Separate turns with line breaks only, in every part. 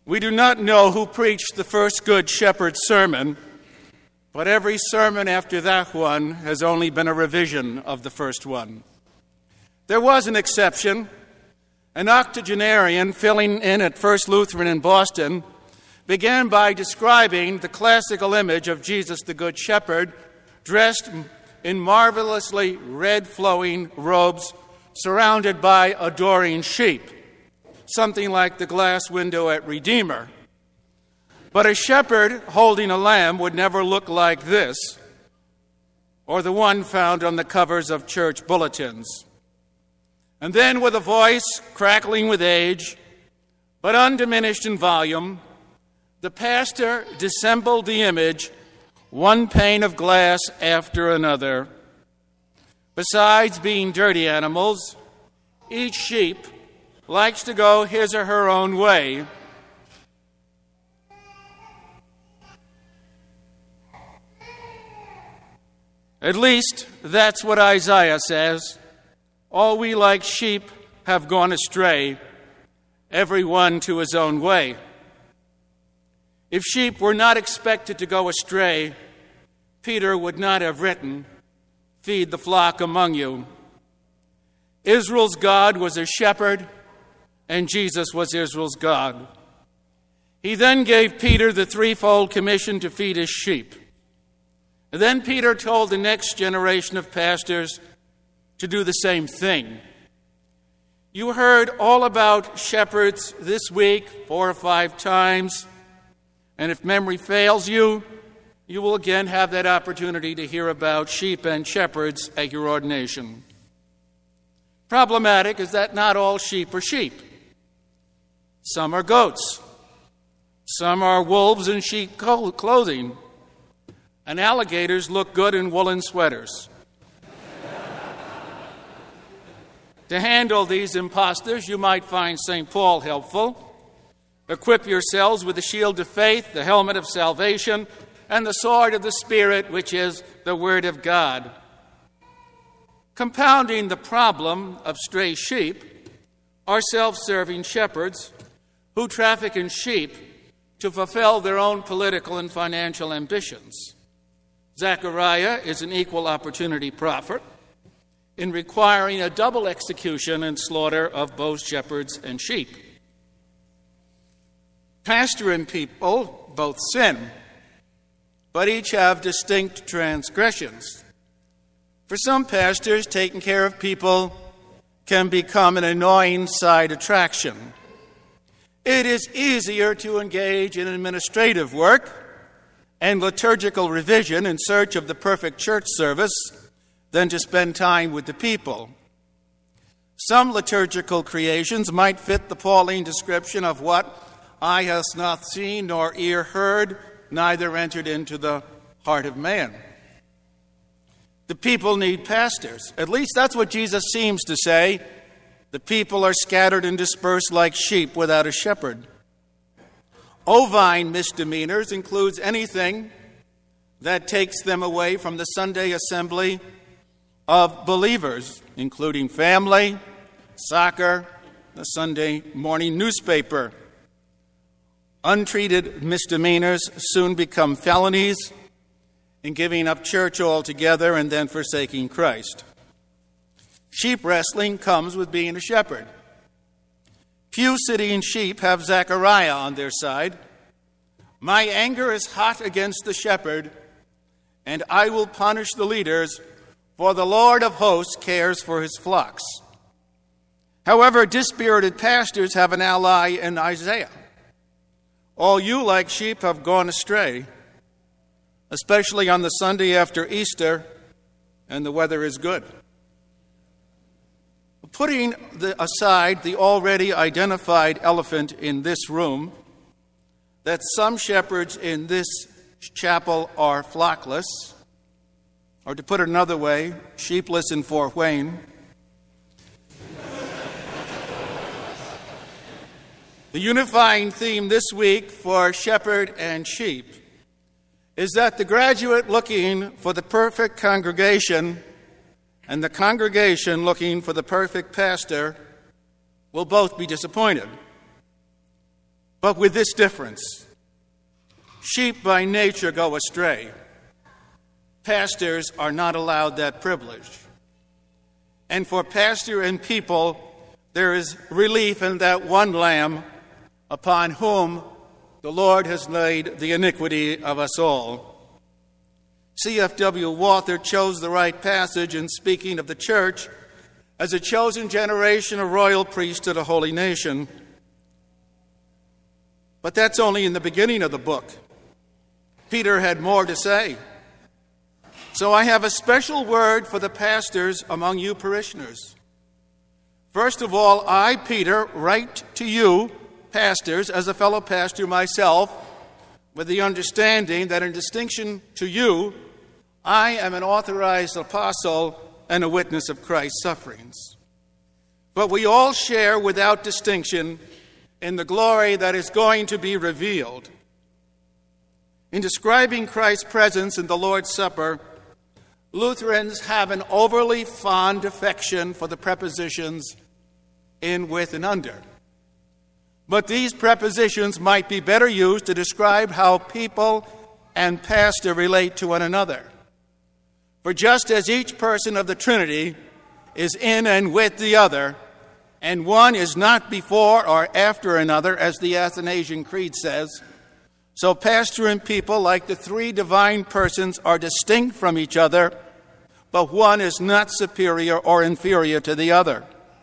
We do not know who preached the first Good Shepherd sermon, but every sermon after that one has only been a revision of the first one. There was an exception. An octogenarian filling in at First Lutheran in Boston began by describing the classical image of Jesus the Good Shepherd dressed in marvelously red flowing robes surrounded by adoring sheep, something like the glass window at Redeemer. But a shepherd holding a lamb would never look like this, or the one found on the covers of church bulletins. And then, with a voice crackling with age, but undiminished in volume, the pastor dissembled the image, one pane of glass after another. Besides being dirty animals, each sheep likes to go his or her own way. At least that's what Isaiah says. All we like sheep have gone astray, every one to his own way. If sheep were not expected to go astray, Peter would not have written, "Feed the flock among you." Israel's God was a shepherd, and Jesus was Israel's God. He then gave Peter the threefold commission to feed his sheep. And then Peter told the next generation of pastors to do the same thing. You heard all about shepherds this week 4 or 5 times, and if memory fails you, you will again have that opportunity to hear about sheep and shepherds at your ordination. Problematic is that not all sheep are sheep. Some are goats. Some are wolves in sheep clothing. And alligators look good in woolen sweaters. To handle these impostors, you might find St. Paul helpful. Equip yourselves with the shield of faith, the helmet of salvation, and the sword of the Spirit, which is the Word of God. Compounding the problem of stray sheep are self-serving shepherds who traffic in sheep to fulfill their own political and financial ambitions. Zechariah is an equal opportunity prophet in requiring a double execution and slaughter of both shepherds and sheep. Pastor and people both sin, but each have distinct transgressions. For some pastors, taking care of people can become an annoying side attraction. It is easier to engage in administrative work and liturgical revision in search of the perfect church service than to spend time with the people. Some liturgical creations might fit the Pauline description of what eye has not seen nor ear heard, neither entered into the heart of man. The people need pastors. At least that's what Jesus seems to say. The people are scattered and dispersed like sheep without a shepherd. Ovine misdemeanors includes anything that takes them away from the Sunday assembly of believers, including family, soccer, the Sunday morning newspaper. Untreated misdemeanors soon become felonies in giving up church altogether and then forsaking Christ. Sheep wrestling comes with being a shepherd. Pew-sitting sheep have Zechariah on their side. My anger is hot against the shepherd, and I will punish the leaders, for the Lord of hosts cares for his flocks. However, dispirited pastors have an ally in Isaiah. All you like sheep have gone astray, especially on the Sunday after Easter, and the weather is good. Putting aside the already identified elephant in this room, that some shepherds in this chapel are flockless, or to put it another way, sheepless in Fort Wayne. The unifying theme this week for shepherd and sheep is that the graduate looking for the perfect congregation and the congregation looking for the perfect pastor will both be disappointed. but with this difference. Sheep by nature go astray. Pastors are not allowed that privilege. And for pastor and people, there is relief in that one lamb upon whom the Lord has laid the iniquity of us all. C.F.W. Walther chose the right passage in speaking of the church as a chosen generation, a royal priesthood, a holy nation. But that's only in the beginning of the book. Peter had more to say. So I have a special word for the pastors among you parishioners. First of all, I, Peter, write to you, pastors, as a fellow pastor myself, with the understanding that in distinction to you, I am an authorized apostle and a witness of Christ's sufferings. But we all share without distinction in the glory that is going to be revealed. In describing Christ's presence in the Lord's Supper, Lutherans have an overly fond affection for the prepositions in, with, and under. But these prepositions might be better used to describe how people and pastor relate to one another. For just as each person of the Trinity is in and with the other, and one is not before or after another, as the Athanasian Creed says, so pastor and people, like the three divine persons, are distinct from each other, but one is not superior or inferior to the other.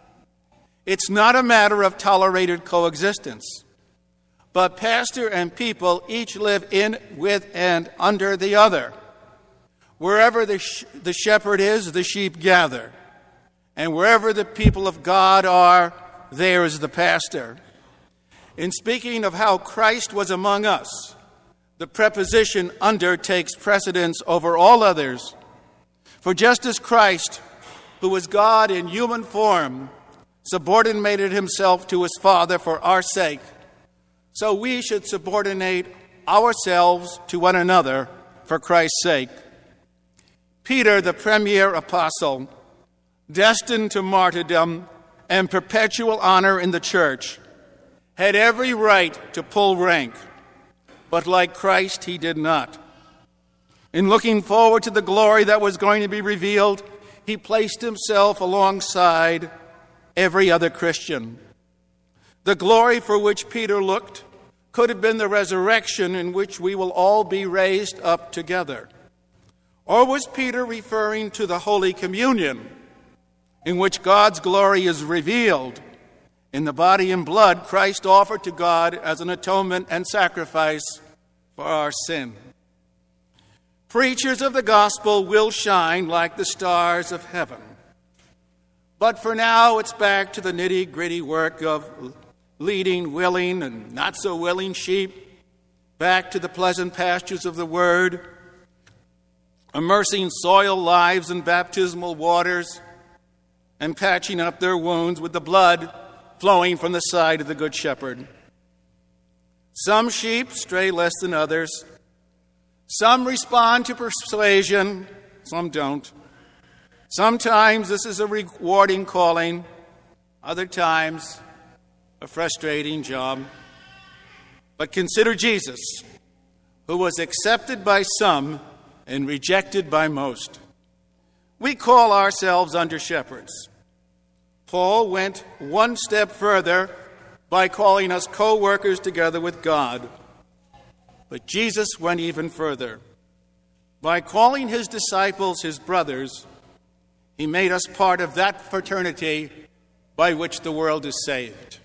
It's not a matter of tolerated coexistence, but pastor and people each live in, with, and under the other. Wherever the shepherd is, the sheep gather. And wherever the people of God are, there is the pastor. In speaking of how Christ was among us, the preposition under takes precedence over all others. For just as Christ, who was God in human form, subordinated himself to his Father for our sake, so we should subordinate ourselves to one another for Christ's sake. Peter, the premier apostle, destined to martyrdom and perpetual honor in the church, had every right to pull rank, but like Christ, he did not. In looking forward to the glory that was going to be revealed, he placed himself alongside every other Christian. The glory for which Peter looked could have been the resurrection in which we will all be raised up together. Or was Peter referring to the Holy Communion, in which God's glory is revealed in the body and blood Christ offered to God as an atonement and sacrifice for our sin? Preachers of the gospel will shine like the stars of heaven. But for now, it's back to the nitty-gritty work of leading willing and not so willing sheep, back to the pleasant pastures of the Word, immersing soiled lives in baptismal waters, and patching up their wounds with the blood flowing from the side of the Good Shepherd. Some sheep stray less than others. Some respond to persuasion, some don't. Sometimes this is a rewarding calling, other times a frustrating job. But consider Jesus, who was accepted by some and rejected by most. We call ourselves under shepherds. Paul went one step further by calling us co-workers together with God. But Jesus went even further. By calling his disciples his brothers, he made us part of that fraternity by which the world is saved.